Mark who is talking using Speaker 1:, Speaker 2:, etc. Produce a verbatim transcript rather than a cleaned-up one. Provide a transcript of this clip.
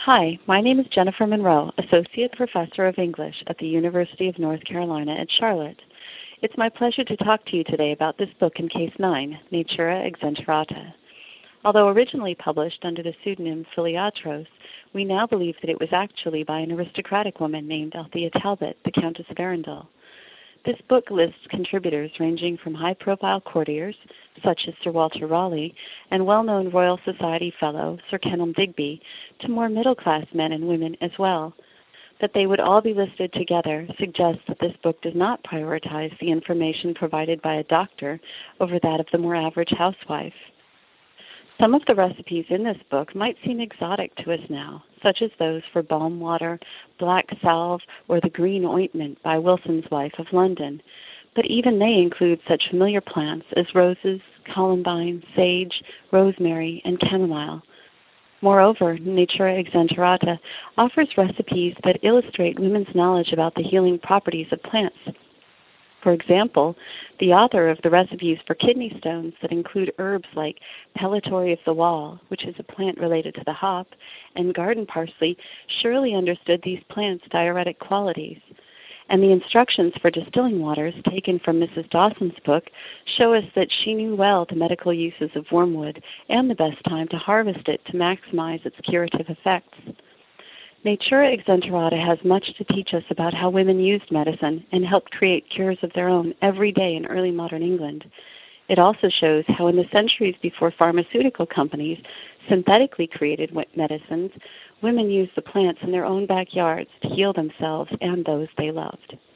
Speaker 1: Hi, my name is Jennifer Monroe, Associate Professor of English at the University of North Carolina at Charlotte. It's my pleasure to talk to you today about this book in Case nine, Natura Exenterata. Although originally published under the pseudonym Philiatros, we now believe that it was actually by an aristocratic woman named Althea Talbot, the Countess of Arundel. This book lists contributors ranging from high-profile courtiers, such as Sir Walter Raleigh, and well-known Royal Society fellow Sir Kenelm Digby, to more middle-class men and women as well. That they would all be listed together suggests that this book does not prioritize the information provided by a doctor over that of the more average housewife. Some of the recipes in this book might seem exotic to us now, such as those for balm water, black salve, or the green ointment by Wilson's Wife of London. But even they include such familiar plants as roses, columbine, sage, rosemary, and chamomile. Moreover, Natura Exenterata offers recipes that illustrate women's knowledge about the healing properties of plants. For example, the author of the recipes for kidney stones that include herbs like pellitory of the wall, which is a plant related to the hop, and garden parsley surely understood these plants' diuretic qualities. And the instructions for distilling waters taken from Missus Dawson's book show us that she knew well the medical uses of wormwood and the best time to harvest it to maximize its curative effects. Natura Exenterata has much to teach us about how women used medicine and helped create cures of their own every day in early modern England. It also shows how in the centuries before pharmaceutical companies synthetically created medicines, women used the plants in their own backyards to heal themselves and those they loved.